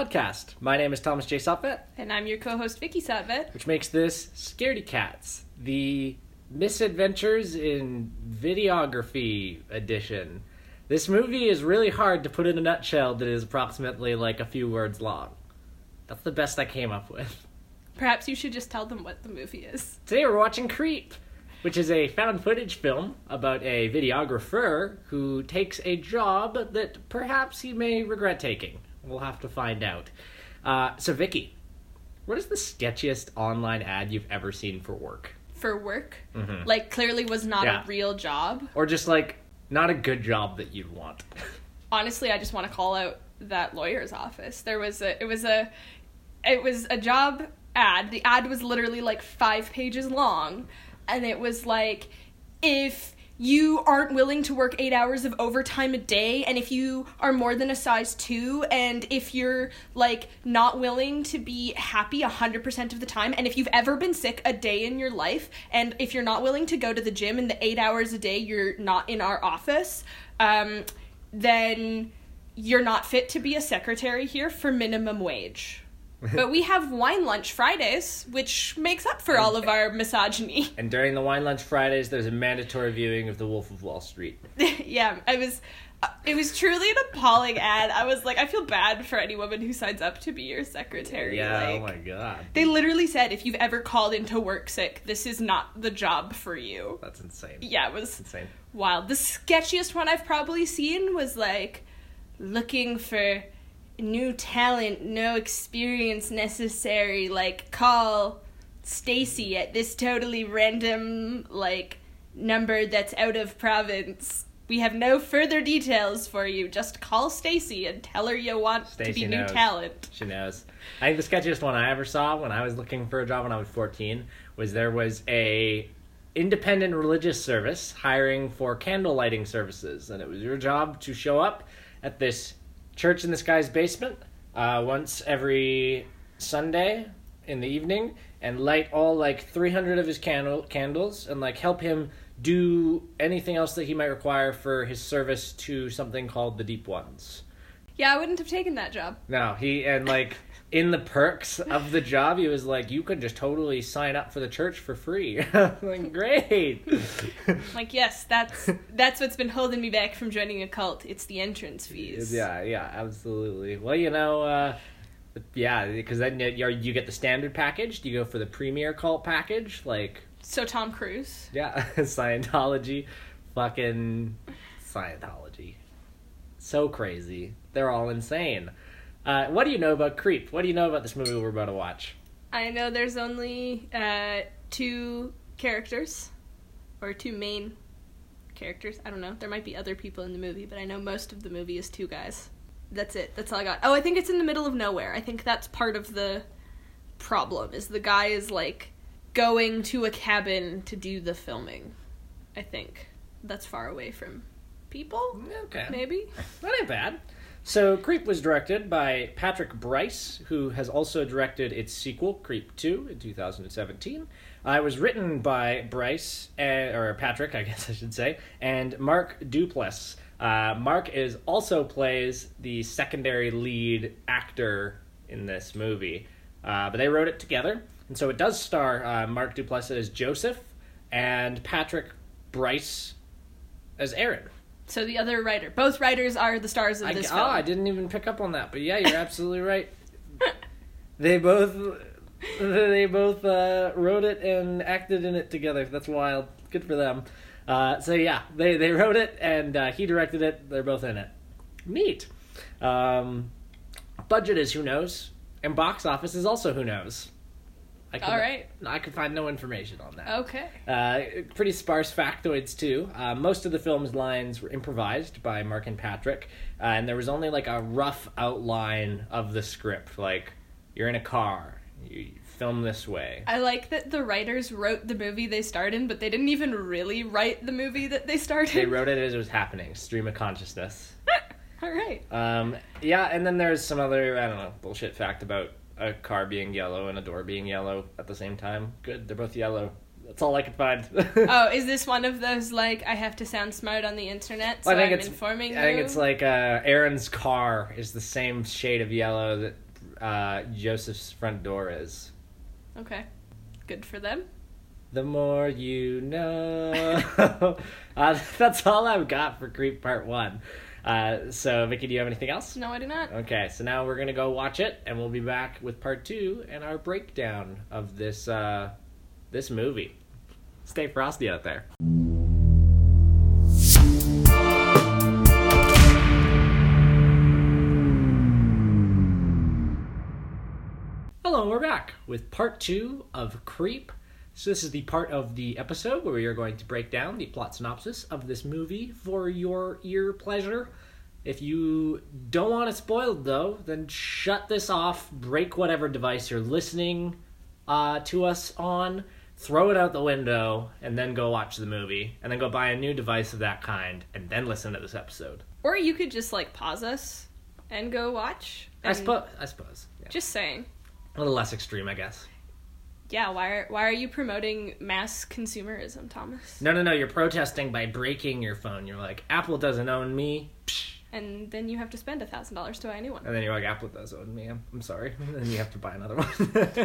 podcast. My name is Thomas J. Sutvet. And I'm your co-host, Vicky Sutvet. Which makes this Scaredy Cats, the Misadventures in Videography edition. This movie is really hard to put in a nutshell that is approximately like a few words long. That's the best I came up with. Perhaps you should just tell them what the movie is. Today we're watching Creep, which is a found footage film about a videographer who takes a job that perhaps he may regret taking. We'll have to find out. So Vicky, what is the sketchiest online ad you've ever seen for work? For work? Mm-hmm. Like, clearly was not a real job? Or just, like, not a good job that you'd want. Honestly, I just want to call out that lawyer's office. It was a job ad. The ad was literally, like, 5 pages long. And it was like, if you aren't willing to work 8 hours of overtime a day, and if you are more than a size 2, and if you're, like, not willing to be happy 100% of the time, and if you've ever been sick a day in your life, and if you're not willing to go to the gym in the 8 hours a day you're not in our office, then you're not fit to be a secretary here for minimum wage. But we have Wine Lunch Fridays, which makes up for all of our misogyny. And during the Wine Lunch Fridays, there's a mandatory viewing of The Wolf of Wall Street. Yeah, it was truly an appalling ad. I was like, I feel bad for any woman who signs up to be your secretary. Yeah, like, oh my god. They literally said, if you've ever called into work sick, this is not the job for you. That's insane. Yeah, it was insane. Wild. The sketchiest one I've probably seen was, like, looking for new talent, no experience necessary, like, call Stacy at this totally random, like, number that's out of province. We have no further details for you. Just call Stacy and tell her you want to be new talent. She knows. I think the sketchiest one I ever saw when I was looking for a job when I was 14 was there was a independent religious service hiring for candle lighting services, and it was your job to show up at this church in this guy's basement once every Sunday in the evening and light all like 300 of his candles and like help him do anything else that he might require for his service to something called the Deep Ones. Yeah, I wouldn't have taken that job. No, in the perks of the job, he was like, you could just totally sign up for the church for free. Like, great. Like, yes, that's what's been holding me back from joining a cult. It's the entrance fees. Yeah, absolutely. Well, because then you get the standard package. Do you go for the premier cult package? Like, so Tom Cruise? Yeah, Scientology. Fucking Scientology. So crazy. They're all insane. What do you know about Creep? What do you know about this movie we're about to watch? I know there's only 2 characters, or 2 main characters. I don't know. There might be other people in the movie, but I know most of the movie is 2 guys. That's it. That's all I got. Oh, I think it's in the middle of nowhere. I think that's part of the problem, is the guy is, like, going to a cabin to do the filming. I think. That's far away from people? Okay. Maybe? That ain't bad. So, Creep was directed by Patrick Brice, who has also directed its sequel, Creep 2, in 2017. It was written by Brice, or Patrick, I guess I should say, and Mark Duplass. Mark also plays the secondary lead actor in this movie. But they wrote it together, and so it does star Mark Duplass as Joseph, and Patrick Brice as Aaron. So the other writer. Both writers are the stars of this film. Oh, I didn't even pick up on that. But yeah, you're absolutely right. They both wrote it and acted in it together. That's wild. Good for them. So yeah, they wrote it and he directed it. They're both in it. Neat. Budget is who knows. And box office is also who knows. All right. I could find no information on that. Okay. Pretty sparse factoids, too. Most of the film's lines were improvised by Mark and Patrick, and there was only, like, a rough outline of the script. Like, you're in a car, you film this way. I like that the writers wrote the movie they starred in, but they didn't even really write the movie that they starred in. They wrote it as it was happening. Stream of consciousness. All right. Yeah, and then there's some other, I don't know, bullshit fact about a car being yellow and a door being yellow at the same time. Good, they're both yellow. That's all I could find. Oh, is this one of those, like, I have to sound smart on the internet, so I'm informing you? I think it's like Aaron's car is the same shade of yellow that Joseph's front door is. Okay. Good for them. The more you know. That's all I've got for Creep Part 1. So, Vicky, do you have anything else? No, I do not. Okay, so now we're going to go watch it, and we'll be back with Part 2 and our breakdown of this movie. Stay frosty out there. Hello, we're back with Part 2 of Creep. So this is the part of the episode where we are going to break down the plot synopsis of this movie for your ear pleasure. If you don't want it spoiled, though, then shut this off, break whatever device you're listening to us on, throw it out the window, and then go watch the movie, and then go buy a new device of that kind, and then listen to this episode. Or you could just, pause us and go watch. I suppose. Yeah. Just saying. A little less extreme, I guess. Yeah, why are you promoting mass consumerism, Thomas? No, you're protesting by breaking your phone. You're like, Apple doesn't own me. Psh. And then you have to spend $1,000 to buy a new one. And then you're like, Apple does own me. I'm sorry. And then you have to buy another one.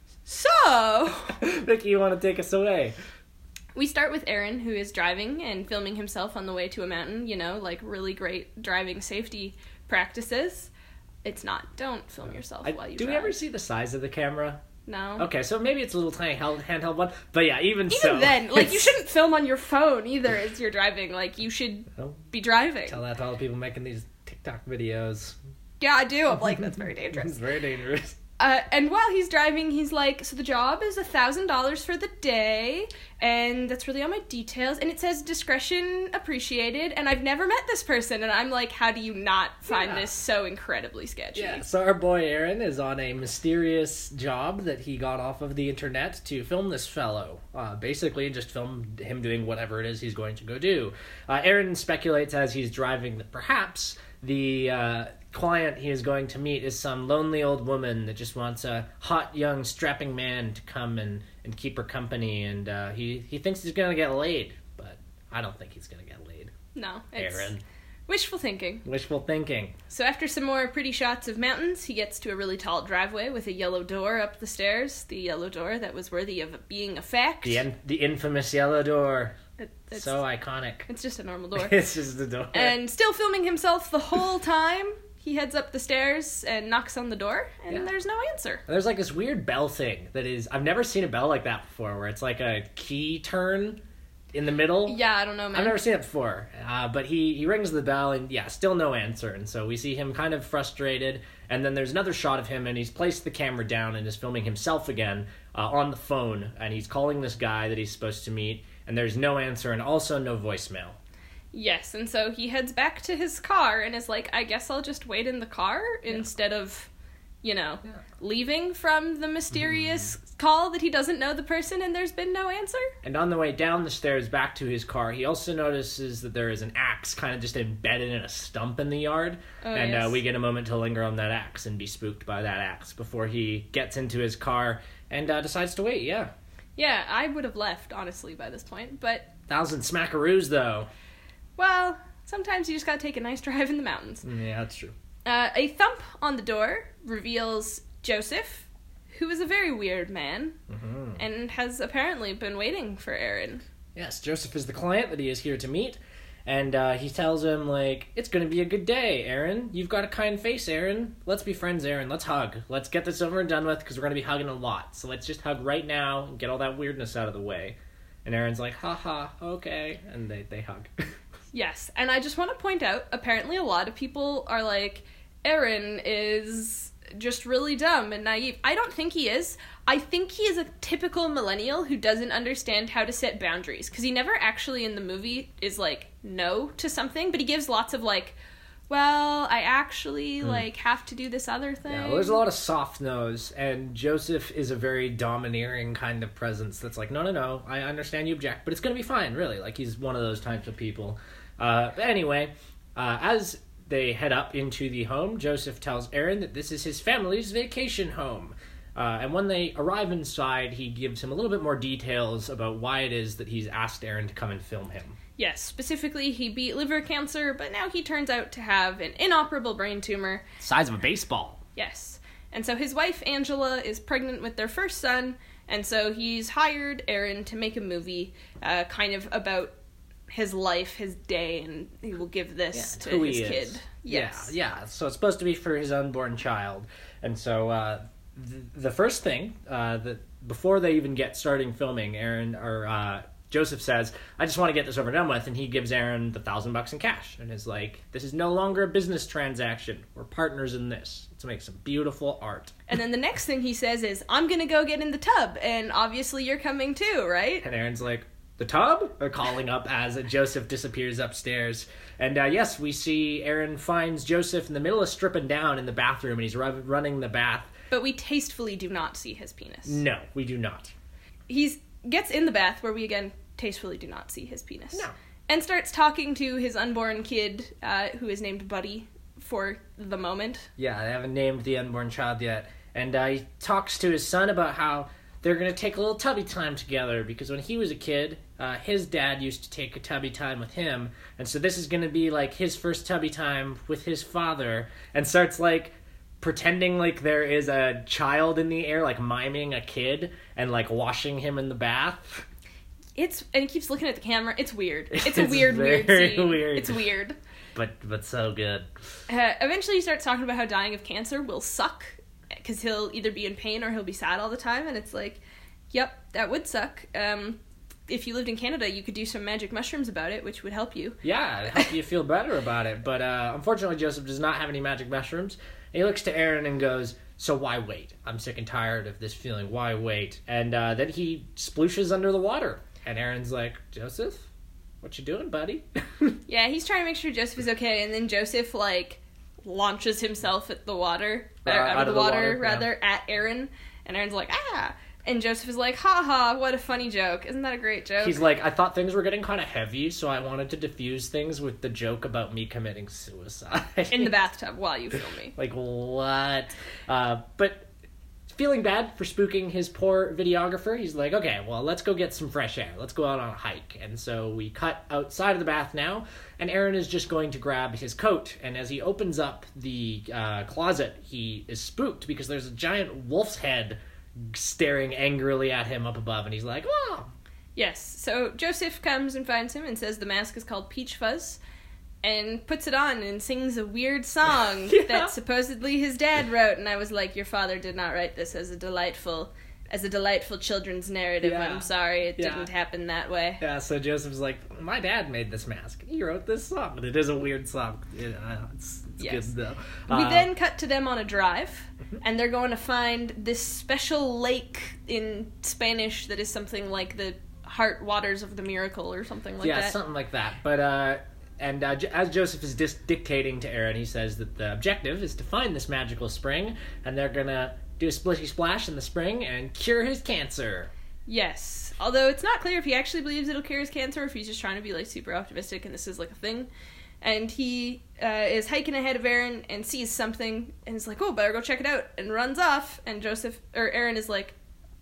So... Vicky, you want to take us away? We start with Aaron, who is driving and filming himself on the way to a mountain, really great driving safety practices. It's not. Don't film yourself while you drive. Do we ever see the size of the camera? No. Okay, so maybe it's a little tiny handheld one. But yeah, even so. Even then, you shouldn't film on your phone either as you're driving. You should be driving. Tell that to all the people making these TikTok videos. Yeah, I do. I'm like, that's very dangerous. It's very dangerous. And while he's driving, he's like, so the job is $1,000 for the day, and that's really all my details, and it says discretion appreciated, and I've never met this person, and I'm like, how do you not find this so incredibly sketchy? Yeah, so our boy Aaron is on a mysterious job that he got off of the internet to film this fellow. Basically, just film him doing whatever it is he's going to go do. Aaron speculates as he's driving that perhaps the client he is going to meet is some lonely old woman that just wants a hot, young, strapping man to come and keep her company, and he thinks he's going to get laid, but I don't think he's going to get laid. No, it's Aaron. Wishful thinking. Wishful thinking. So after some more pretty shots of mountains, he gets to a really tall driveway with a yellow door up the stairs, the yellow door that was worthy of being a fact. The infamous yellow door. It's so iconic. It's just a normal door. It's just a door. And still filming himself the whole time, he heads up the stairs and knocks on the door, and there's no answer. There's this weird bell thing that is... I've never seen a bell like that before, where it's like a key turn in the middle. Yeah, I don't know, man. I've never seen it before. But he rings the bell, and still no answer. And so we see him kind of frustrated, and then there's another shot of him, and he's placed the camera down and is filming himself again on the phone, and he's calling this guy that he's supposed to meet, and there's no answer and also no voicemail. Yes, and so he heads back to his car and is like, I guess I'll just wait in the car instead of, leaving from the mysterious call that he doesn't know the person and there's been no answer. And on the way down the stairs back to his car, he also notices that there is an axe kind of just embedded in a stump in the yard. We get a moment to linger on that axe and be spooked by that axe before he gets into his car and decides to wait, Yeah, I would have left, honestly, by this point, but... 1,000 smackaroos, though. Well, sometimes you just gotta take a nice drive in the mountains. Yeah, that's true. A thump on the door reveals Joseph, who is a very weird man, and has apparently been waiting for Aaron. Yes, Joseph is the client that he is here to meet, and he tells him, it's gonna be a good day, Aaron. You've got a kind face, Aaron. Let's be friends, Aaron. Let's hug. Let's get this over and done with, because we're gonna be hugging a lot. So let's just hug right now and get all that weirdness out of the way. And Aaron's like, haha, okay, and they hug. Yes, and I just want to point out, apparently a lot of people are like, Aaron is just really dumb and naive. I don't think he is. I think he is a typical millennial who doesn't understand how to set boundaries, because he never actually in the movie is no to something, but he gives lots of well, I actually have to do this other thing. Yeah, well, there's a lot of soft nose, and Joseph is a very domineering kind of presence that's no, I understand you object, but it's gonna be fine, really. He's one of those types of people. But anyway, as they head up into the home, Joseph tells Aaron that this is his family's vacation home. And when they arrive inside, he gives him a little bit more details about why it is that he's asked Aaron to come and film him. Yes, specifically he beat liver cancer, but now he turns out to have an inoperable brain tumor. Size of a baseball. Yes. And so his wife, Angela, is pregnant with their first son, and so he's hired Aaron to make a movie kind of about his life, his day, and he will give this to his kid. Yes. Yeah. So it's supposed to be for his unborn child. And so the first thing, that before they even get starting filming, Joseph says, I just want to get this over and done with, and he gives Aaron the $1,000 in cash, and is like, this is no longer a business transaction. We're partners in this. Let's make some beautiful art. And then the next thing he says is, I'm gonna go get in the tub, and obviously you're coming too, right? And Aaron's like, the tub? They're calling up as Joseph disappears upstairs. And yes, we see Aaron finds Joseph in the middle of stripping down in the bathroom, and he's running the bath. But we tastefully do not see his penis. No, we do not. He gets in the bath, where we again tastefully do not see his penis. No. And starts talking to his unborn kid, who is named Buddy for the moment. Yeah, they haven't named the unborn child yet. And he talks to his son about how they're going to take a little tubby time together, because when he was a kid, his dad used to take a tubby time with him. And so this is going to be like his first tubby time with his father, and starts like pretending like there is a child in the air, like miming a kid and like washing him in the bath. And he keeps looking at the camera. It's weird. It's a weird scene. Weird. It's weird. But so good. Eventually he starts talking about how dying of cancer will suck, because he'll either be in pain or he'll be sad all the time, and it's like, yep, that would suck. If you lived in Canada, you could do some magic mushrooms about it, which would help you. Yeah, it'd help you feel better about it. But unfortunately, Joseph does not have any magic mushrooms. And he looks to Aaron and goes, so why wait? I'm sick and tired of this feeling. Why wait? And then he splooshes under the water. And Aaron's like, Joseph, what you doing, buddy? Yeah, he's trying to make sure Joseph is okay, and then Joseph, like, launches himself at the water, out of the water, at Aaron, and Aaron's like, ah! And Joseph is like, ha, what a funny joke. Isn't that a great joke? He's like, I thought things were getting kind of heavy, so I wanted to diffuse things with the joke about me committing suicide. In the bathtub while you film me. Like, what? But feeling bad for spooking his poor videographer, he's like, okay, well, let's go get some fresh air. Let's go out on a hike. And so we cut outside of the bath now, and Aaron is just going to grab his coat. And as he opens up the closet, he is spooked because there's a giant wolf's head staring angrily at him up above, and he's like, oh. Yes, so Joseph comes and finds him and says the mask is called Peach Fuzz, and puts it on and sings a weird song that supposedly his dad wrote, and I was like, your father did not write this as a delightful children's narrative. Yeah. I'm sorry, it didn't happen that way. Yeah, so Joseph's like, my dad made this mask. He wrote this song, but it is a weird song. It's good, though. We then cut to them on a drive, and they're going to find this special lake in Spanish that is something like the Heart Waters of the Miracle or something like that. Yeah, something like that. But, as Joseph is dictating to Aaron, he says that the objective is to find this magical spring, and they're gonna do a splishy splash in the spring and cure his cancer. Yes. Although it's not clear if he actually believes it'll cure his cancer or if he's just trying to be, like, super optimistic and this is, like, a thing. And he is hiking ahead of Aaron and sees something and is like, oh, better go check it out, and runs off. And Aaron is like,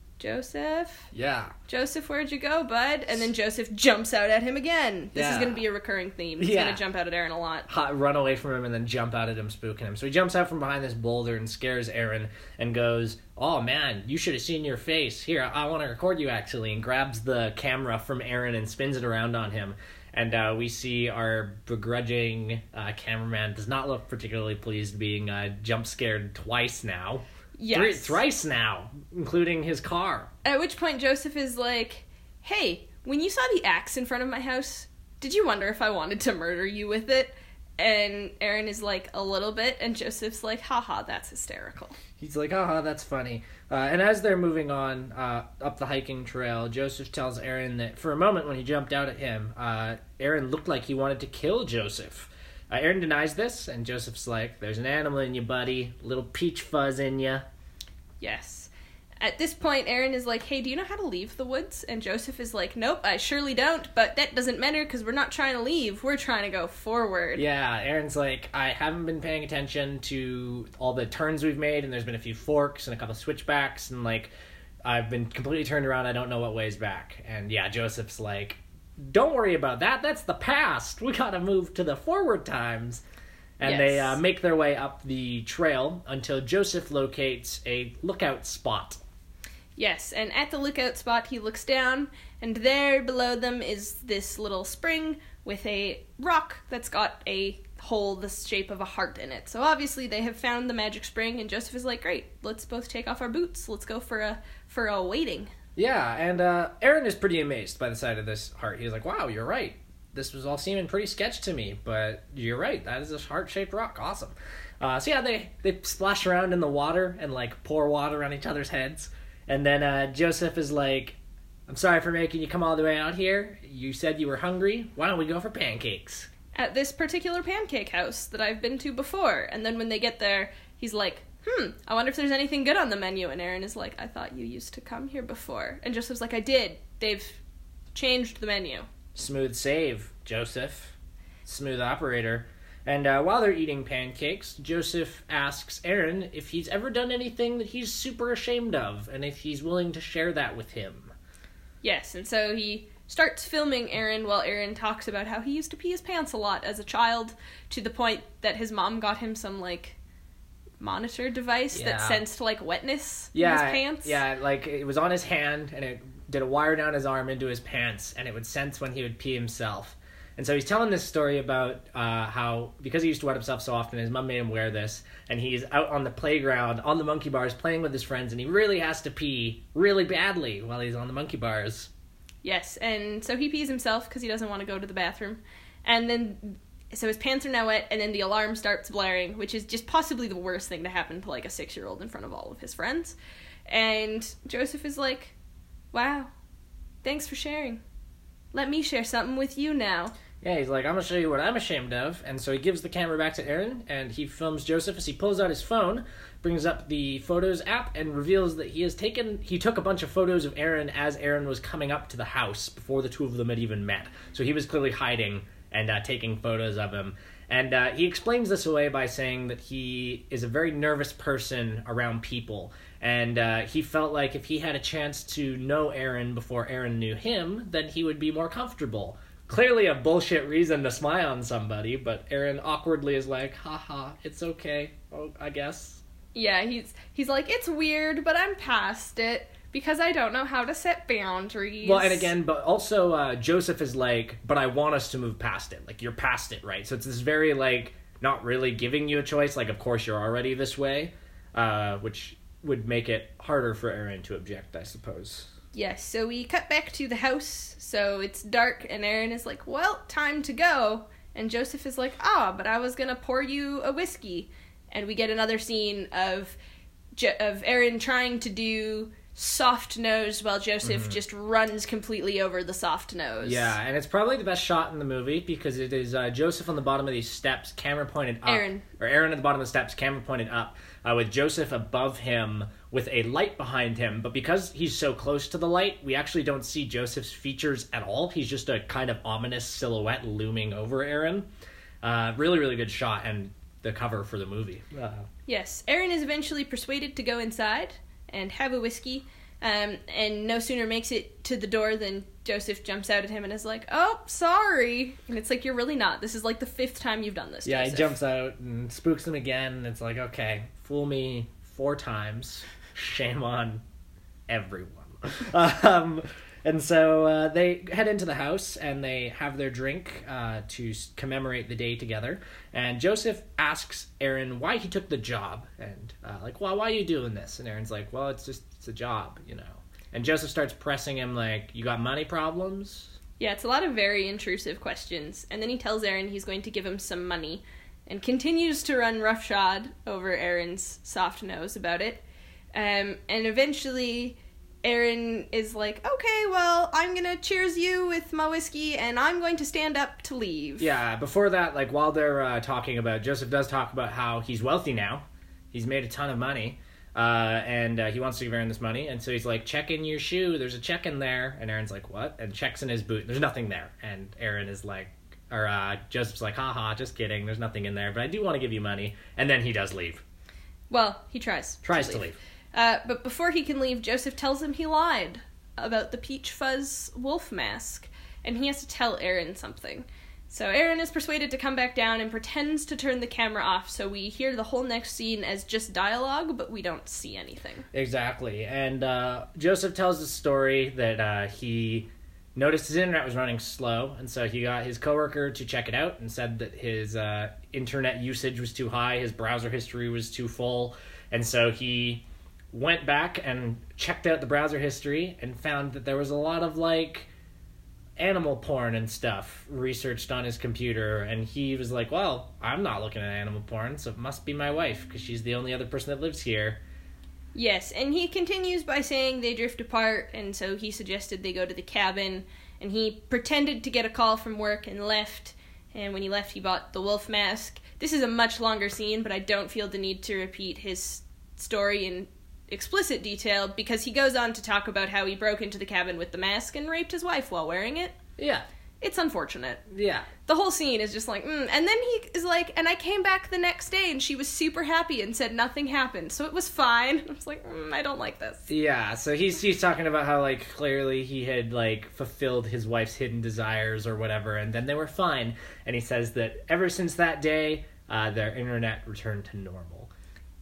Joseph? Yeah. Joseph, where'd you go, bud? And then Joseph jumps out at him again. This is going to be a recurring theme. He's going to jump out at Aaron a lot. Run away from him and then jump out at him, spooking him. So he jumps out from behind this boulder and scares Aaron and goes, oh, man, you should have seen your face. Here, I want to record you, actually, and grabs the camera from Aaron and spins it around on him. And we see our begrudging cameraman does not look particularly pleased being jump scared twice now. Yes. Thrice now, including his car. At which point Joseph is like, hey, when you saw the axe in front of my house, did you wonder if I wanted to murder you with it? And Aaron is like, a little bit, and Joseph's like, haha, that's hysterical. He's like, haha, that's funny. And as they're moving on up the hiking trail, Joseph tells Aaron that for a moment when he jumped out at him, Aaron looked like he wanted to kill Joseph. Aaron denies this, and Joseph's like, there's an animal in you, buddy. Little peach fuzz in you. Yes. At this point, Aaron is like, hey, do you know how to leave the woods? And Joseph is like, nope, I surely don't, but that doesn't matter because we're not trying to leave. We're trying to go forward. Yeah, Aaron's like, I haven't been paying attention to all the turns we've made, and there's been a few forks and a couple switchbacks, and, like, I've been completely turned around. I don't know what way's back. And, yeah, Joseph's like, don't worry about that. That's the past. We gotta move to the forward times. And they make their way up the trail until Joseph locates a lookout spot. Yes, and at the lookout spot, he looks down, and there below them is this little spring with a rock that's got a hole the shape of a heart in it. So obviously they have found the magic spring, and Joseph is like, great, let's both take off our boots. Let's go for a wading. Yeah, and Aaron is pretty amazed by the sight of this heart. He's like, wow, you're right. This was all seeming pretty sketch to me, but you're right. That is a heart-shaped rock. Awesome. So yeah, they splash around in the water and, like, pour water on each other's heads. And then Joseph is like, I'm sorry for making you come all the way out here. You said you were hungry. Why don't we go for pancakes? At this particular pancake house that I've been to before. And then when they get there, he's like, I wonder if there's anything good on the menu. And Aaron is like, I thought you used to come here before. And Joseph's like, I did. They've changed the menu. Smooth save, Joseph. Smooth operator. And while they're eating pancakes, Joseph asks Aaron if he's ever done anything that he's super ashamed of, and if he's willing to share that with him. Yes, and so he starts filming Aaron while Aaron talks about how he used to pee his pants a lot as a child, to the point that his mom got him some, like, monitor device that sensed, like, wetness in his pants. Yeah, like, it was on his hand, and it did a wire down his arm into his pants, and it would sense when he would pee himself. And so he's telling this story about how, because he used to wet himself so often, his mom made him wear this, and he's out on the playground, on the monkey bars, playing with his friends, and he really has to pee really badly while he's on the monkey bars. Yes, and so he pees himself because he doesn't want to go to the bathroom. And then, so his pants are now wet, and then the alarm starts blaring, which is just possibly the worst thing to happen to, like, a 6-year-old in front of all of his friends. And Joseph is like, wow, thanks for sharing. Let me share something with you now. Yeah, he's like, I'm going to show you what I'm ashamed of. And so he gives the camera back to Aaron, and he films Joseph as he pulls out his phone, brings up the Photos app, and reveals that he took a bunch of photos of Aaron as Aaron was coming up to the house before the two of them had even met. So he was clearly hiding and taking photos of him. And he explains this away by saying that he is a very nervous person around people. And he felt like if he had a chance to know Aaron before Aaron knew him, then he would be more comfortable. Clearly a bullshit reason to spy on somebody, but Aaron awkwardly is like, haha, it's okay, I guess. Yeah, he's like, it's weird, but I'm past it, because I don't know how to set boundaries. Well, and again, but also Joseph is like, but I want us to move past it. Like, you're past it, right? So it's this very, like, not really giving you a choice, like, of course you're already this way, which would make it harder for Aaron to object, I suppose. Yes, so we cut back to the house, so it's dark, and Aaron is like, well, time to go. And Joseph is like, but I was gonna pour you a whiskey. And we get another scene of Aaron trying to do soft nose while Joseph just runs completely over the soft nose. Yeah, and it's probably the best shot in the movie because it is Joseph on the bottom of these steps, camera pointed up. Aaron at the bottom of the steps, camera pointed up, with Joseph above him with a light behind him. But because he's so close to the light, we actually don't see Joseph's features at all. He's just a kind of ominous silhouette looming over Aaron. Really, really good shot and the cover for the movie. Yes, Aaron is eventually persuaded to go inside and have a whiskey, and no sooner makes it to the door than Joseph jumps out at him and is like, oh, sorry. And it's like, you're really not. This is like the 5th time you've done this, Yeah, Joseph. He jumps out and spooks him again, and it's like, okay, fool me 4 times. Shame on everyone. And so they head into the house, and they have their drink to commemorate the day together. And Joseph asks Aaron why he took the job. And, why are you doing this? And Aaron's like, well, it's a job, you know. And Joseph starts pressing him, like, you got money problems? Yeah, it's a lot of very intrusive questions. And then he tells Aaron he's going to give him some money, and continues to run roughshod over Aaron's soft nose about it. And eventually Aaron is like, okay, well, I'm gonna cheers you with my whiskey, and I'm going to stand up to leave. Yeah, before that, like, while they're talking about, Joseph does talk about how he's wealthy now. He's made a ton of money, and he wants to give Aaron this money, and so he's like, check in your shoe, there's a check in there, and Aaron's like, what? And checks in his boot, there's nothing there, and Aaron is like, Joseph's like, haha, just kidding, there's nothing in there, but I do want to give you money, and then he does leave. Well, he tries to leave. But before he can leave, Joseph tells him he lied about the Peach Fuzz wolf mask, and he has to tell Aaron something. So Aaron is persuaded to come back down and pretends to turn the camera off, so we hear the whole next scene as just dialogue, but we don't see anything. Exactly. And Joseph tells the story that he noticed his internet was running slow, and so he got his coworker to check it out and said that his internet usage was too high, his browser history was too full, and so he went back and checked out the browser history and found that there was a lot of, like, animal porn and stuff researched on his computer, and he was like, well, I'm not looking at animal porn, so it must be my wife, because she's the only other person that lives here. Yes, and he continues by saying they drift apart, and so he suggested they go to the cabin, and he pretended to get a call from work and left, and when he left he bought the wolf mask. This is a much longer scene, but I don't feel the need to repeat his story in explicit detail, because he goes on to talk about how he broke into the cabin with the mask and raped his wife while wearing it. Yeah. It's unfortunate. Yeah. The whole scene is just like, And then he is like, and I came back the next day and she was super happy and said nothing happened, so it was fine. I was like, I don't like this. Yeah, so he's talking about how, like, clearly he had, like, fulfilled his wife's hidden desires or whatever, and then they were fine. And he says that ever since that day, their internet returned to normal.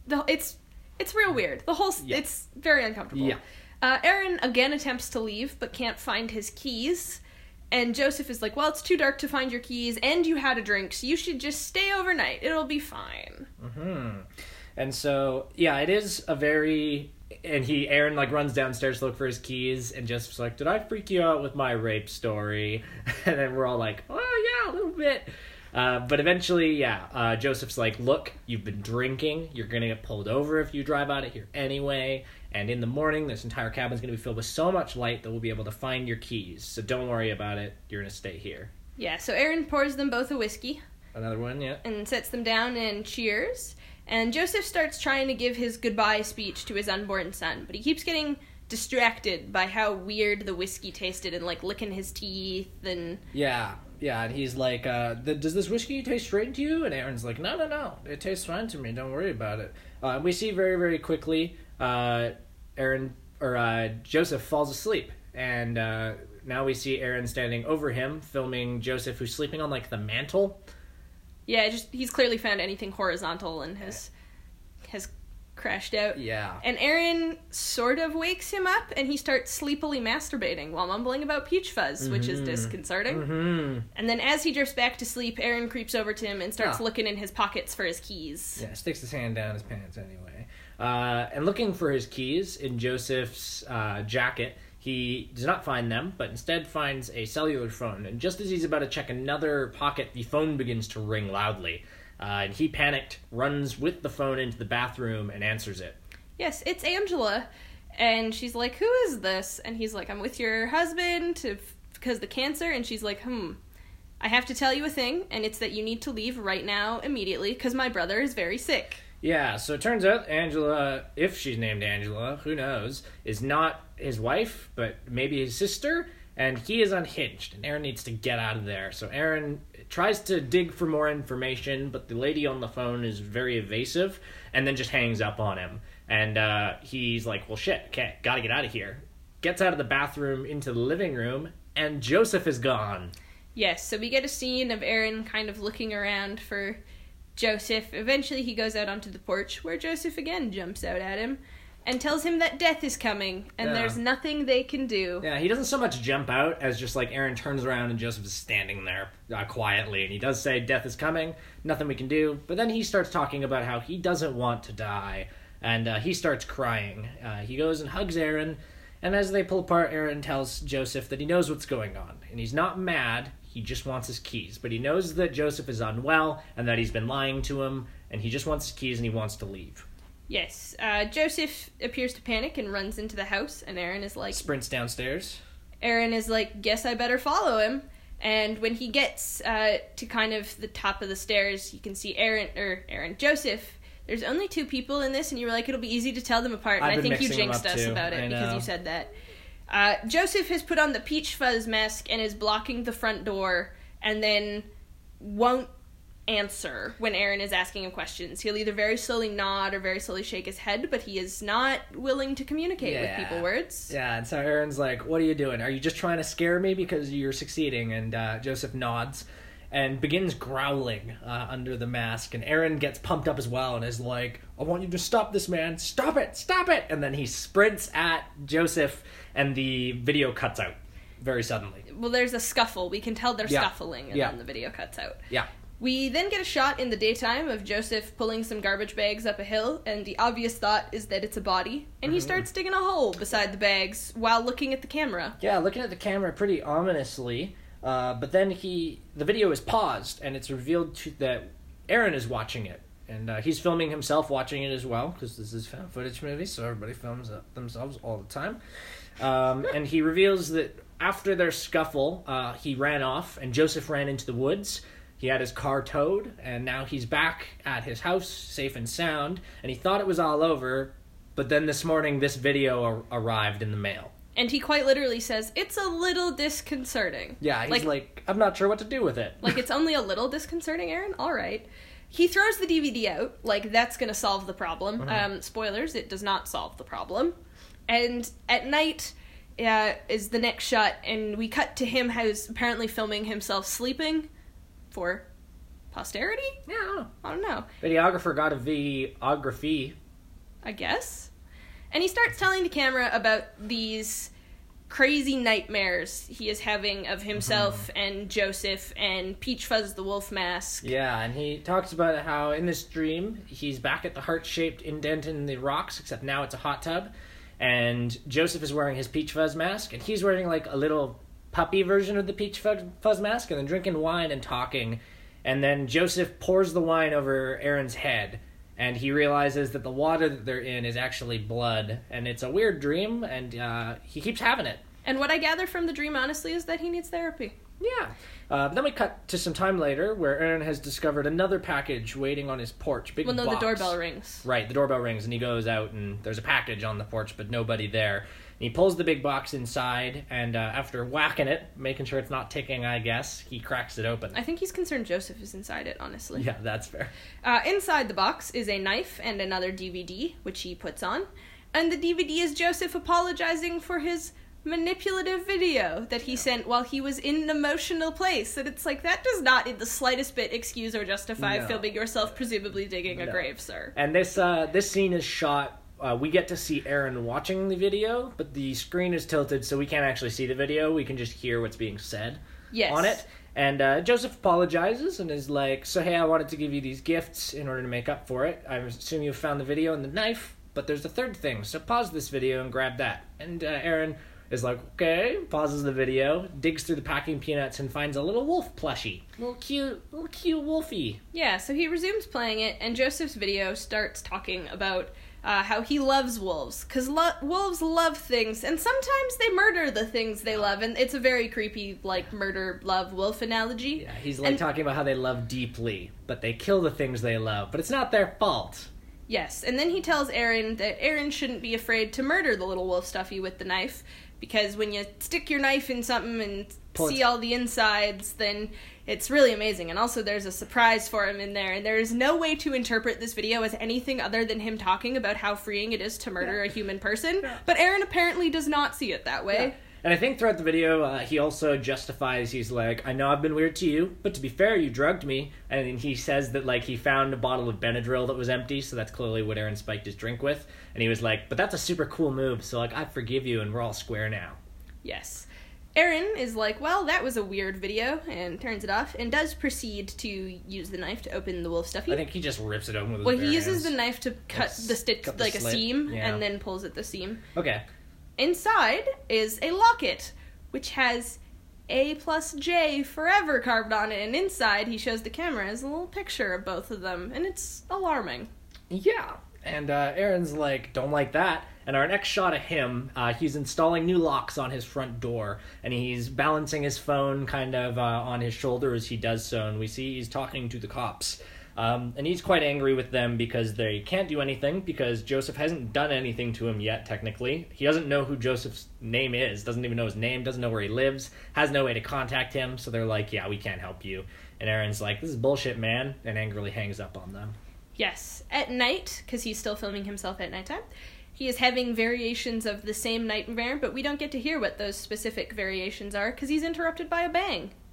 It's real weird. It's very uncomfortable. Yeah. Aaron again attempts to leave, but can't find his keys. And Joseph is like, well, it's too dark to find your keys, and you had a drink, so you should just stay overnight. It'll be fine. Mm-hmm. And so, yeah, it is a very... And Aaron, like, runs downstairs to look for his keys, and Joseph's like, did I freak you out with my rape story? And then we're all like, oh, yeah, a little bit. But eventually, Joseph's like, look, you've been drinking. You're going to get pulled over if you drive out of here anyway. And in the morning, this entire cabin's going to be filled with so much light that we'll be able to find your keys. So don't worry about it. You're going to stay here. Yeah, so Aaron pours them both a whiskey. Another one, yeah. And sets them down and cheers. And Joseph starts trying to give his goodbye speech to his unborn son, but he keeps getting distracted by how weird the whiskey tasted and, like, licking his teeth and... Yeah, and he's like, does this whiskey taste straight to you? And Aaron's like, no, it tastes fine to me, don't worry about it. We see very, very quickly, Joseph falls asleep, and now we see Aaron standing over him, filming Joseph, who's sleeping on, like, the mantle. Yeah, he's clearly found anything horizontal and has crashed out. Yeah. And Aaron sort of wakes him up, and he starts sleepily masturbating while mumbling about peach fuzz, which is disconcerting. Mm-hmm. And then as he drifts back to sleep, Aaron creeps over to him and starts looking in his pockets for his keys. Yeah, sticks his hand down his pants anyway. And looking for his keys in Joseph's jacket, he does not find them, but instead finds a cellular phone. And just as he's about to check another pocket, the phone begins to ring loudly. And he, panicked, runs with the phone into the bathroom and answers it. Yes, it's Angela. And she's like, who is this? And he's like, I'm with your husband because the cancer. And she's like, I have to tell you a thing, and it's that you need to leave right now, immediately, because my brother is very sick. Yeah, so it turns out Angela, if she's named Angela, who knows, is not his wife, but maybe his sister, and he is unhinged, and Aaron needs to get out of there. So Aaron tries to dig for more information, but the lady on the phone is very evasive, and then just hangs up on him. And he's like, well, shit, okay, gotta get out of here. Gets out of the bathroom into the living room, and Joseph is gone. Yes, so we get a scene of Aaron kind of looking around for Joseph. Eventually he goes out onto the porch, where Joseph again jumps out at him and tells him that death is coming, and there's nothing they can do. Yeah, he doesn't so much jump out as just, like, Aaron turns around and Joseph is standing there quietly, and he does say, death is coming, nothing we can do, but then he starts talking about how he doesn't want to die, and he starts crying. He goes and hugs Aaron, and as they pull apart, Aaron tells Joseph that he knows what's going on, and he's not mad, he just wants his keys, but he knows that Joseph is unwell, and that he's been lying to him, and he just wants his keys and he wants to leave. Yes, Joseph appears to panic and runs into the house, and Aaron is like... Sprints downstairs. Aaron is like, guess I better follow him. And when he gets to kind of the top of the stairs, you can see Joseph. There's only two people in this, and you were like, it'll be easy to tell them apart. And I think you jinxed us about it because you said that. Joseph has put on the peach fuzz mask and is blocking the front door, and then won't answer when Aaron is asking him questions. He'll either very slowly nod or very slowly shake his head, but he is not willing to communicate with people words. Yeah, and so Aaron's like, what are you doing? Are you just trying to scare me because you're succeeding? And Joseph nods. and begins growling under the mask. And Aaron gets pumped up as well and is like, I want you to stop this, man. Stop it. Stop it. And then he sprints at Joseph, and the video cuts out very suddenly. Well, there's a scuffle. We can tell they're Yeah. scuffling, and Yeah. then the video cuts out. Yeah. We then get a shot in the daytime of Joseph pulling some garbage bags up a hill, and the obvious thought is that it's a body, and he starts digging a hole beside the bags while looking at the camera. Yeah, looking at the camera pretty ominously. But then the video is paused, and it's revealed that Aaron is watching it. And he's filming himself watching it as well, because this is a found footage movie, so everybody films themselves all the time. And he reveals that after their scuffle, he ran off, and Joseph ran into the woods. He had his car towed, and now he's back at his house, safe and sound, and he thought it was all over, but then this morning this video arrived in the mail. And he quite literally says, it's a little disconcerting. Yeah, he's like, I'm not sure what to do with it. Like, it's only a little disconcerting, Aaron? All right. He throws the DVD out, like, that's going to solve the problem. Spoilers, it does not solve the problem. And at night is the next shot, and we cut to him who's apparently filming himself sleeping for posterity? Yeah, I don't know. Videographer got a videography. I guess. And he starts telling the camera about these crazy nightmares he is having of himself and Joseph and Peach Fuzz the wolf mask. Yeah, and he talks about how in this dream he's back at the heart-shaped indent in the rocks, except now it's a hot tub, and Joseph is wearing his Peach Fuzz mask, and he's wearing like a little puppy version of the Peach Fuzz mask, and then drinking wine and talking, and then Joseph pours the wine over Aaron's head, and he realizes that the water that they're in is actually blood, and it's a weird dream, and he keeps having it. And what I gather from the dream, honestly, is that he needs therapy. Yeah. Then we cut to some time later, where Aaron has discovered another package waiting on his porch. Big box. The doorbell rings. Right, the doorbell rings, and he goes out, and there's a package on the porch, but nobody there. And he pulls the big box inside, and after whacking it, making sure it's not ticking, I guess, he cracks it open. I think he's concerned Joseph is inside it, honestly. Yeah, that's fair. Inside the box is a knife and another DVD, which he puts on. And the DVD is Joseph apologizing for his manipulative video that he sent while he was in an emotional place. And it's like, that does not in the slightest bit excuse or justify filming yourself presumably digging a grave, sir. And this scene is shot... we get to see Aaron watching the video, but the screen is tilted, so we can't actually see the video. We can just hear what's being said on it. And Joseph apologizes and is like, so hey, I wanted to give you these gifts in order to make up for it. I assume you found the video and the knife, but there's a third thing, so pause this video and grab that. And Aaron is like, okay, pauses the video, digs through the packing peanuts, and finds a little wolf plushie. Little cute wolfie. Yeah, so he resumes playing it, and Joseph's video starts talking about how he loves wolves, because wolves love things, and sometimes they murder the things they love, and it's a very creepy, like, murder-love-wolf analogy. Yeah, he's talking about how they love deeply, but they kill the things they love, but it's not their fault. Yes, and then he tells Aaron that Aaron shouldn't be afraid to murder the little wolf stuffy with the knife, because when you stick your knife in something and see all the insides, then it's really amazing. And also there's a surprise for him in there, and there is no way to interpret this video as anything other than him talking about how freeing it is to murder a human person, but Aaron apparently does not see it that way. Yeah. And I think throughout the video, he also justifies, he's like, I know I've been weird to you, but to be fair, you drugged me. And he says that, like, he found a bottle of Benadryl that was empty, so that's clearly what Aaron spiked his drink with. And he was like, but that's a super cool move, so, like, I forgive you, and we're all square now. Yes. Aaron is like, well, that was a weird video, and turns it off, and does proceed to use the knife to open the wolf stuffy. I think he just rips it open with his bare he uses hands. the knife to cut the stitch, cut the like a slit. seam, Yeah. and then pulls at the seam. Okay. Inside is a locket, which has A+J forever carved on it, and inside he shows the camera as a little picture of both of them, and it's alarming. Yeah. And Aaron's like, don't like that. And our next shot of him, he's installing new locks on his front door, and he's balancing his phone kind of on his shoulder as he does so, and we see he's talking to the cops. And he's quite angry with them because they can't do anything, because Joseph hasn't done anything to him yet, technically. He doesn't know who Joseph's name is, doesn't even know his name, doesn't know where he lives, has no way to contact him, so they're like, yeah, we can't help you. And Aaron's like, this is bullshit, man, and angrily hangs up on them. Yes. At night, because he's still filming himself at nighttime, he is having variations of the same nightmare, but we don't get to hear what those specific variations are, because he's interrupted by a bang.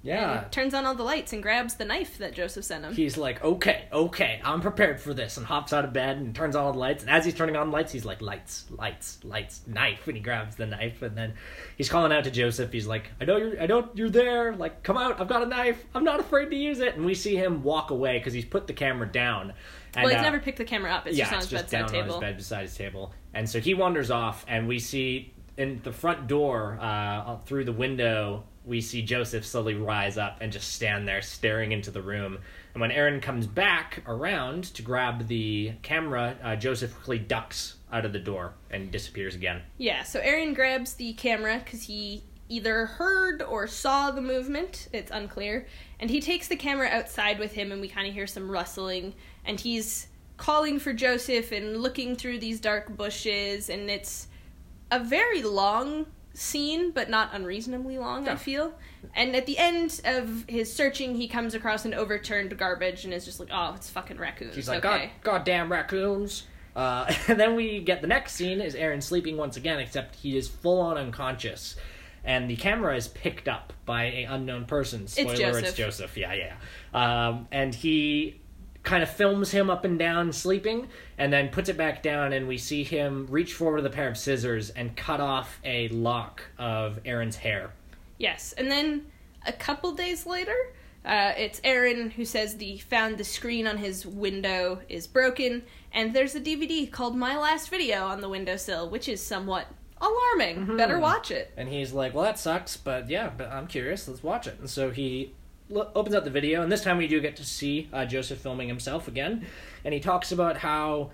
Yeah. And turns on all the lights and grabs the knife that Joseph sent him. He's like, okay, I'm prepared for this, and hops out of bed and turns on all the lights. And as he's turning on lights, he's like, lights, knife. And he grabs the knife, and then he's calling out to Joseph. He's like, I know you're there. Like, come out. I've got a knife. I'm not afraid to use it. And we see him walk away because he's put the camera down. And, well, he's never picked the camera up. It's just on his bedside table. On his bed beside his table. And so he wanders off, and we see in the front door, through the window, we see Joseph slowly rise up and just stand there staring into the room. And when Aaron comes back around to grab the camera, Joseph quickly ducks out of the door and disappears again. Yeah, so Aaron grabs the camera because he either heard or saw the movement. It's unclear. And he takes the camera outside with him, and we kind of hear some rustling. And he's calling for Joseph and looking through these dark bushes. And it's a very long scene, but not unreasonably long, I feel. And at the end of his searching, he comes across an overturned garbage and is just like, oh, it's fucking raccoons. He's like, okay. goddamn raccoons. And then we get the next scene is Aaron sleeping once again, except he is full-on unconscious. And the camera is picked up by an unknown person. Spoiler, it's Joseph. Yeah. And he kind of films him up and down sleeping, and then puts it back down, and we see him reach forward with a pair of scissors and cut off a lock of Aaron's hair. Yes, and then a couple days later, it's Aaron who says found the screen on his window is broken, and there's a DVD called My Last Video on the windowsill, which is somewhat alarming. Mm-hmm. Better watch it. And he's like, well, that sucks, but I'm curious, let's watch it. And so he opens up the video, and this time we do get to see Joseph filming himself again, and he talks about how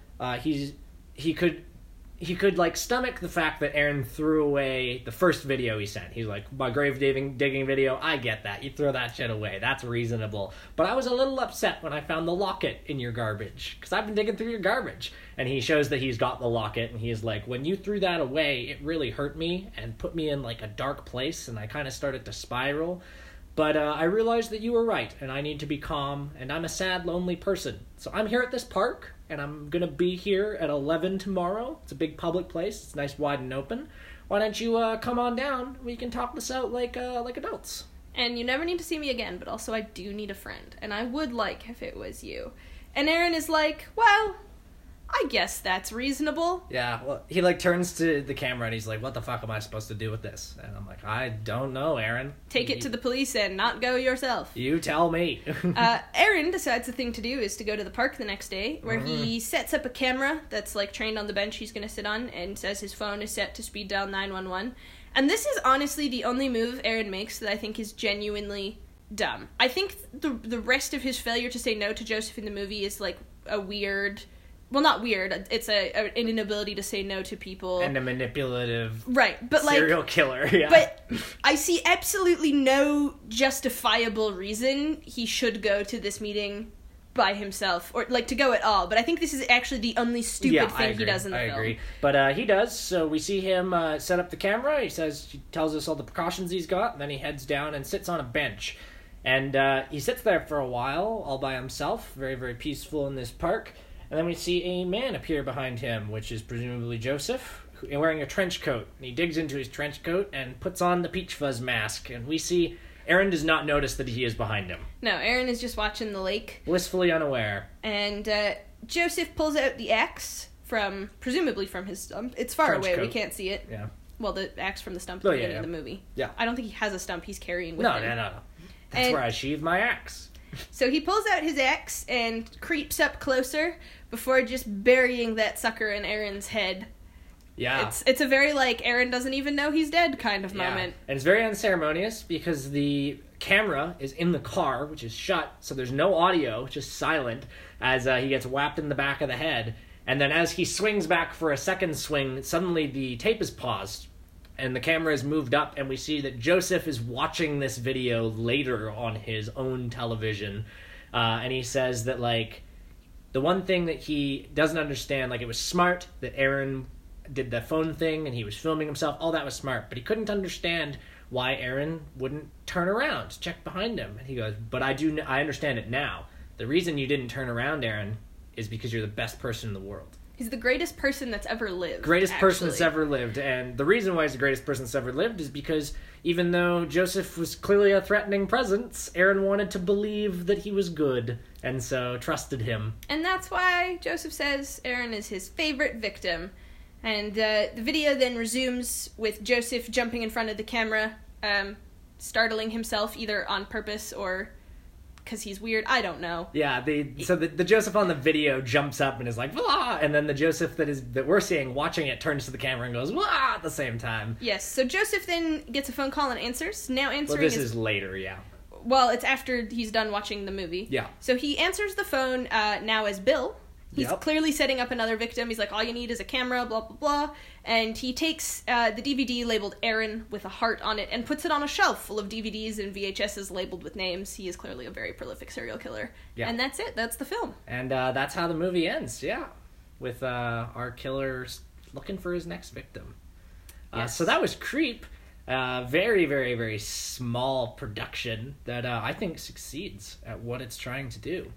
he could like stomach the fact that Aaron threw away the first video he sent. He's like, my grave digging video, I get that, you throw that shit away, that's reasonable, but I was a little upset when I found the locket in your garbage, because I've been digging through your garbage. And he shows that he's got the locket, and he's like, when you threw that away, it really hurt me and put me in like a dark place, and I kind of started to spiral. But I realized that you were right, and I need to be calm, and I'm a sad, lonely person. So I'm here at this park, and I'm going to be here at 11 tomorrow. It's a big public place. It's nice, wide, and open. Why don't you come on down? We can talk this out like adults. And you never need to see me again, but also I do need a friend, and I would like if it was you. And Aaron is like, well, I guess that's reasonable. Yeah, well, he like turns to the camera and he's like, what the fuck am I supposed to do with this? And I'm like, I don't know, Aaron. Take it to the police and not go yourself. You tell me. Aaron decides the thing to do is to go to the park the next day, where he sets up a camera that's like trained on the bench he's going to sit on, and says his phone is set to speed dial 911. And this is honestly the only move Aaron makes that I think is genuinely dumb. I think the rest of his failure to say no to Joseph in the movie is like a weird... Well, not weird. It's an inability to say no to people. And a manipulative but serial killer, yeah. But I see absolutely no justifiable reason he should go to this meeting by himself, or like to go at all. But I think this is actually the only stupid thing he does in the film. I agree. But he does, so we see him set up the camera. He tells us all the precautions he's got, and then he heads down and sits on a bench. And he sits there for a while, all by himself, very, very peaceful in this park. And then we see a man appear behind him, which is presumably Joseph, wearing a trench coat. And he digs into his trench coat and puts on the Peach Fuzz mask. And we see Aaron does not notice that he is behind him. No, Aaron is just watching the lake. Blissfully unaware. And Joseph pulls out the axe presumably from his stump. It's far away, we can't see it. Yeah. Well, the axe from the stump at the beginning of the movie. Yeah. I don't think he has a stump he's carrying with him. No. That's where I sheathe my axe. So he pulls out his axe and creeps up closer before just burying that sucker in Aaron's head. Yeah. It's a very, like, Aaron doesn't even know he's dead kind of moment. And it's very unceremonious because the camera is in the car, which is shut, so there's no audio, just silent, as he gets whapped in the back of the head. And then as he swings back for a second swing, suddenly the tape is paused, and the camera is moved up, and we see that Joseph is watching this video later on his own television. And he says that, like, the one thing that he doesn't understand, like, it was smart that Aaron did the phone thing and he was filming himself, all that was smart, but he couldn't understand why Aaron wouldn't turn around, check behind him. And he goes, but I understand it now. The reason you didn't turn around, Aaron, is because you're the best person in the world. He's the greatest person that's ever lived. Greatest person that's actually. ever lived. And the reason why he's the greatest person that's ever lived is because even though Joseph was clearly a threatening presence, Aaron wanted to believe that he was good, and so trusted him. And that's why Joseph says Aaron is his favorite victim. And the video then resumes with Joseph jumping in front of the camera, startling himself either on purpose or because he's weird. I don't know. Yeah, the Joseph on the video jumps up and is like, "Wah!" And then the Joseph that we're seeing watching it turns to the camera and goes, "Wah!" at the same time. Yes, so Joseph then gets a phone call and answers. Now answering Well, this is later, yeah. Well, it's after he's done watching the movie. Yeah. So he answers the phone now as Bill. He's Yep. clearly setting up another victim. He's like, all you need is a camera, blah, blah, blah. And he takes the DVD labeled Aaron with a heart on it and puts it on a shelf full of DVDs and VHSs labeled with names. He is clearly a very prolific serial killer. Yeah. And that's it. That's the film. And that's how the movie ends, yeah. With our killer looking for his next victim. Yes. So that was Creep. Very, very, very small production that I think succeeds at what it's trying to do.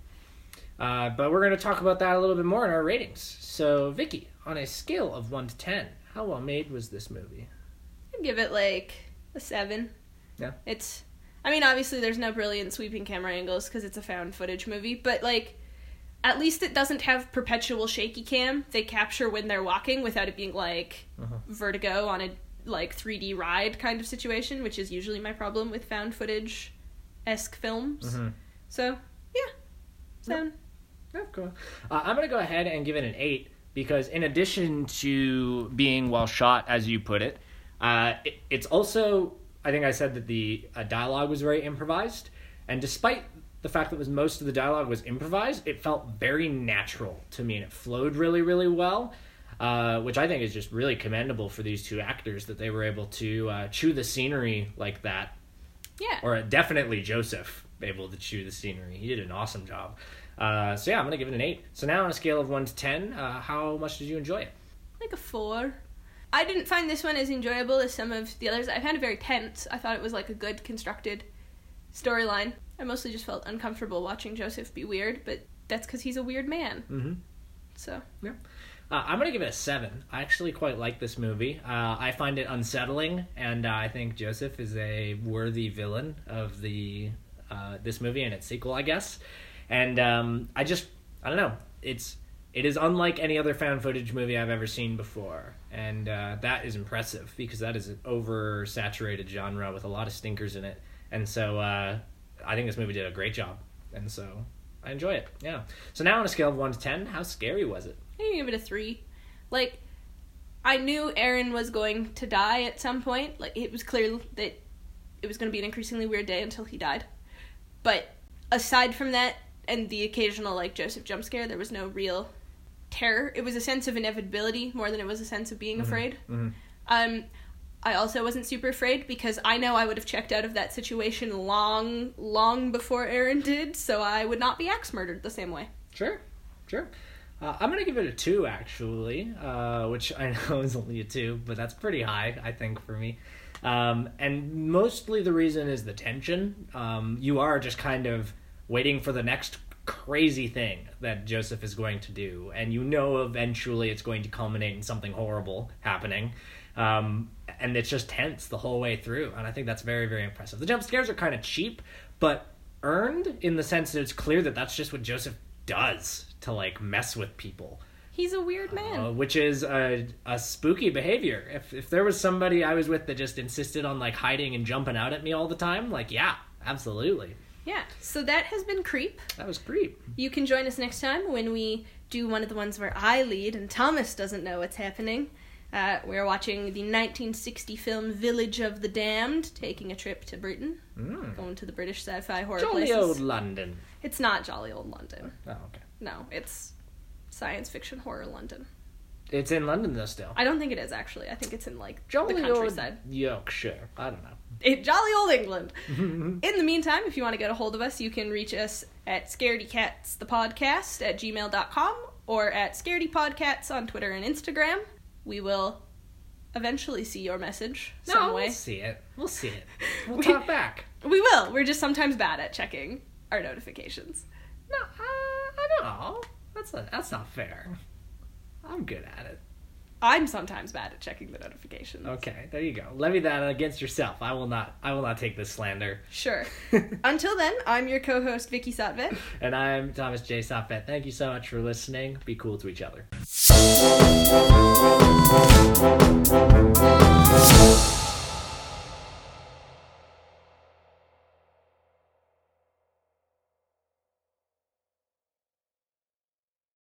But we're going to talk about that a little bit more in our ratings. So, Vicky, on a scale of 1 to 10, how well made was this movie? I'd give it like a 7. Yeah. I mean, obviously there's no brilliant sweeping camera angles because it's a found footage movie, but like, at least it doesn't have perpetual shaky cam. They capture when they're walking without it being like Vertigo on a like 3D ride kind of situation, which is usually my problem with found footage-esque films. Mm-hmm. So, yeah. 7. Yeah, cool. I'm going to go ahead and give it an 8 because in addition to being well shot, as you put it, it's also, I think I said that the dialogue was very improvised. And despite the fact that most of the dialogue was improvised, it felt very natural to me and it flowed really, really well. Which I think is just really commendable for these two actors that they were able to chew the scenery like that. Yeah. Or definitely Joseph able to chew the scenery. He did an awesome job. So yeah, I'm going to give it an 8. So now on a scale of 1 to 10, how much did you enjoy it? Like a 4. I didn't find this one as enjoyable as some of the others. I found it very tense. I thought it was like a good constructed storyline. I mostly just felt uncomfortable watching Joseph be weird, but that's because he's a weird man. Mm-hmm. So. Yeah. I'm going to give it a 7. I actually quite like this movie. I find it unsettling, and I think Joseph is a worthy villain of this movie and its sequel, I guess. And I don't know. It is unlike any other found footage movie I've ever seen before. And that is impressive, because that is an oversaturated genre with a lot of stinkers in it. And so I think this movie did a great job. And so I enjoy it, yeah. So now on a scale of 1 to 10, how scary was it? I can give it a 3. Like, I knew Aaron was going to die at some point. Like, it was clear that it was going to be an increasingly weird day until he died. But aside from that, and the occasional, like, Joseph jump scare, there was no real terror. It was a sense of inevitability more than it was a sense of being afraid. Mm-hmm. I also wasn't super afraid because I know I would have checked out of that situation long, long before Aaron did, so I would not be axe murdered the same way. Sure. I'm going to give it a 2, actually, which I know is only a 2, but that's pretty high, I think, for me. And mostly the reason is the tension. You are just kind of waiting for the next crazy thing that Joseph is going to do, and you know eventually it's going to culminate in something horrible happening. And it's just tense the whole way through, and I think that's very, very impressive. The jump scares are kind of cheap, but earned in the sense that it's clear that that's just what Joseph does to, like, mess with people. He's a weird man. Which is a spooky behavior. If there was somebody I was with that just insisted on, like, hiding and jumping out at me all the time, like, yeah, absolutely. Yeah, so that has been Creep. That was Creep. You can join us next time when we do one of the ones where I lead and Thomas doesn't know what's happening. We're watching the 1960 film Village of the Damned, taking a trip to Britain, going to the British sci-fi horror Jolly places. old London. It's not jolly old London. Oh, okay. No, it's science fiction horror London. It's in London, though, still. I don't think it is, actually. I think it's in, like, Jolly the countryside. old Yorkshire. I don't know. Jolly old England. In the meantime, if you want to get a hold of us, you can reach us at scaredycatstthepodcast@gmail.com or at scaredypodcats on Twitter and Instagram. We will eventually see your message some way. We'll see it. We'll talk back. We will. We're just sometimes bad at checking our notifications. No, I don't know. That's not fair. I'm good at it. I'm sometimes bad at checking the notifications. Okay, there you go. Levy that against yourself. I will not take this slander. Sure. Until then, I'm your co-host, Vicky Satvet. And I'm Thomas J. Satvet. Thank you so much for listening. Be cool to each other.